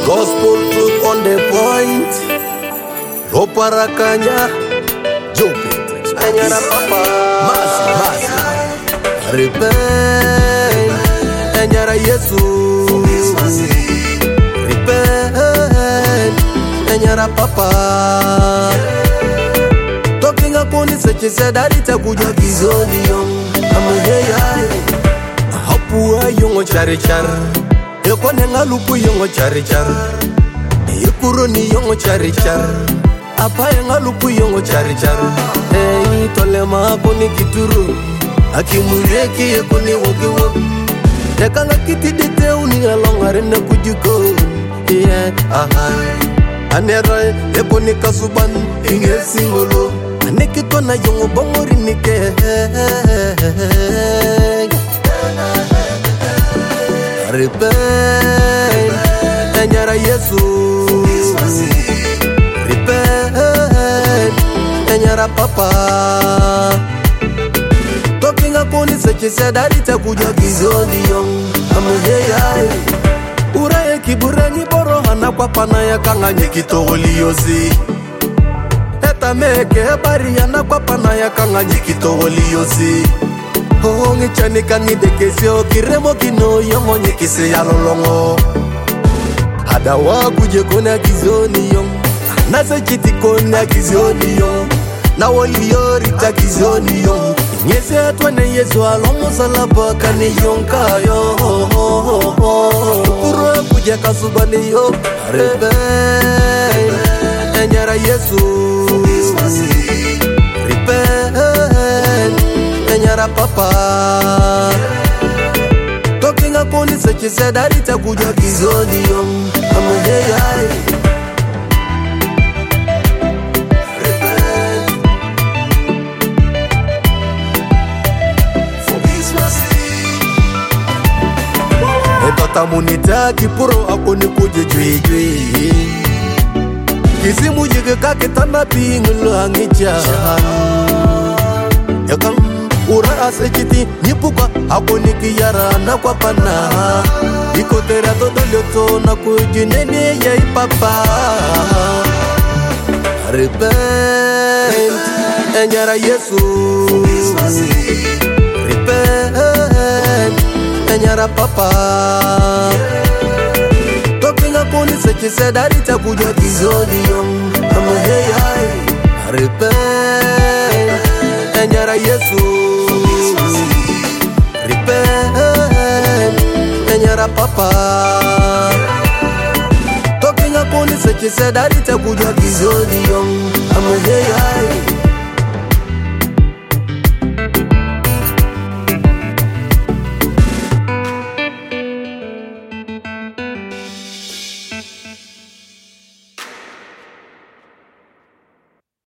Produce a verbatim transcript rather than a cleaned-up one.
Gospel truth on the point. Loparakanya Jopit Enyara papa Masi Masi Repent Enyara Yesu Repent Enyara papa Talking upon it such as that it's a good gizoni young Amuheya Hapua yungo chari char Yoko nenga lupu yungo chari char Yukuro ni yungo chari char Apa yenga lupu yungo chari char Hey tolema koni kituru Akimureki yekoni woki woki Yakanga kiti dete uni alongare na kujiko Yeah aha Aneroy yekoni kasuban inge singolo Anekito na yungo bongori nike Repent Enyara Yesu Repent Enyara papa Talking upon it such as that it's a good gizoni young Amuheya Uraye kiburani boro hana kwa pana ya kanga nyekito oliozi Eta meke bari hana kwa pana ya kanga nyekito oliozi Hongi chani kangi dekesio kiremo kino yongo nyekise ya lolongo Hada wakuje kona gizoni yong Nasa chiti kona gizoni yong Na wali yori ta gizoni yong Nyese atwane yesu alomo salaba kani yonka yo Kuro kuje kasubani yo Repent Enyara Yesu Repent Enyara papa Talking upon it such as that it's a good gizoni young Amuheya Etata munita kipuro akoni kuje jwe jwe Kisimu jige kake tanda pingulu hangicha Yakam ura asechiti nipuka akoni kiyara na kwa pana Iko tera todo lyoto na kujinene ya ipapa Repent Enyara Yesu Repent Enyara papa Talking upon it such as that it's a good gizoni young Amuheya Repent Enyara Yesu Repent Enyara papa Talking upon it such as that it's a good gizoni young Amuheya